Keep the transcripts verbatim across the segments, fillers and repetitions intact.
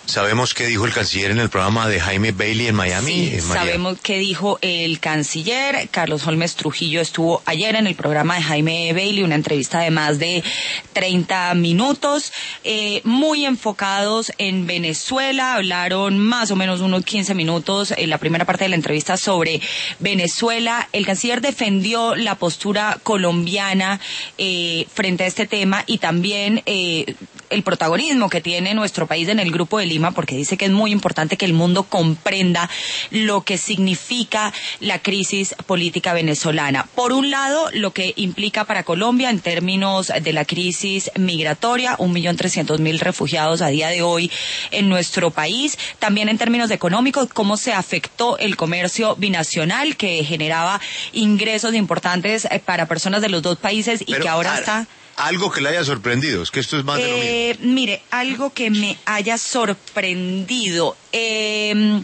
¿Sabemos qué dijo el canciller en el programa de Jaime Bailey en Miami? Sí, en Miami. Sabemos qué dijo el canciller. Carlos Holmes Trujillo estuvo ayer en el programa de Jaime Bailey, una entrevista de más de treinta minutos, eh, muy enfocados en Venezuela. Hablaron más o menos unos quince minutos en la primera parte de la entrevista sobre Venezuela. El canciller defendió la postura colombiana eh, frente a este tema y también eh, el protagonismo que tiene nuestro país en el Grupo de Lima, porque dice que es muy importante que el mundo comprenda lo que significa la crisis política venezolana. Por un lado, lo que implica para Colombia en términos de la crisis migratoria, un millón trescientos mil refugiados a día de hoy en nuestro país. También en términos económicos, cómo se afectó el comercio binacional, que generaba ingresos importantes para personas de los dos países y Pero, que ahora ah, está... Algo que le haya sorprendido, es que esto es más de lo mismo. Eh, mire, algo que me haya sorprendido. Eh,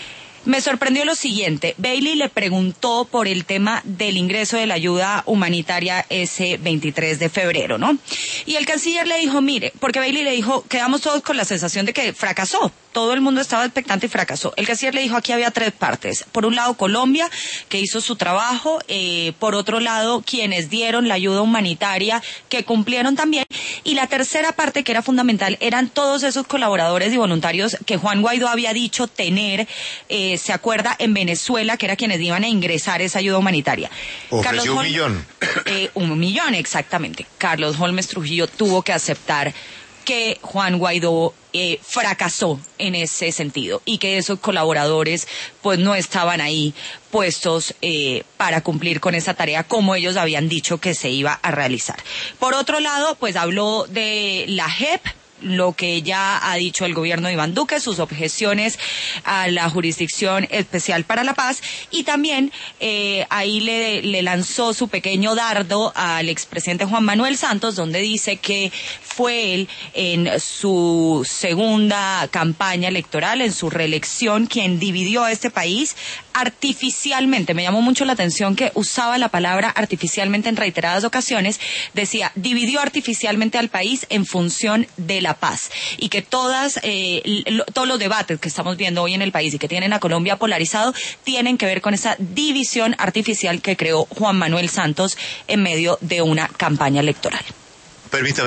me sorprendió lo siguiente. Bailey le preguntó por el tema del ingreso de la ayuda humanitaria ese veintitrés de febrero, ¿no? Y el canciller le dijo, mire, porque Bailey le dijo, quedamos todos con la sensación de que fracasó. Todo el mundo estaba expectante y fracasó. El canciller le dijo, aquí había tres partes. Por un lado, Colombia, que hizo su trabajo. Eh, por otro lado, quienes dieron la ayuda humanitaria, que cumplieron también. Y la tercera parte, que era fundamental, eran todos esos colaboradores y voluntarios que Juan Guaidó había dicho tener, eh, se acuerda, en Venezuela, que era quienes iban a ingresar esa ayuda humanitaria. Ofreció Carlos un Hol- millón. Eh, un millón, exactamente. Carlos Holmes Trujillo tuvo que aceptar que Juan Guaidó eh, fracasó en ese sentido y que esos colaboradores pues no estaban ahí puestos eh, para cumplir con esa tarea como ellos habían dicho que se iba a realizar. Por otro lado, pues habló de la J E P, lo que ya ha dicho el gobierno de Iván Duque, sus objeciones a la Jurisdicción Especial para la Paz, y también eh, ahí le, le lanzó su pequeño dardo al expresidente Juan Manuel Santos, donde dice que fue él en su segunda campaña electoral, en su reelección, quien dividió a este país artificialmente. Me llamó mucho la atención que usaba la palabra artificialmente en reiteradas ocasiones. Decía, dividió artificialmente al país en función de la paz, y que todas eh, lo, todos los debates que estamos viendo hoy en el país y que tienen a Colombia polarizado tienen que ver con esa división artificial que creó Juan Manuel Santos en medio de una campaña electoral. Permítame.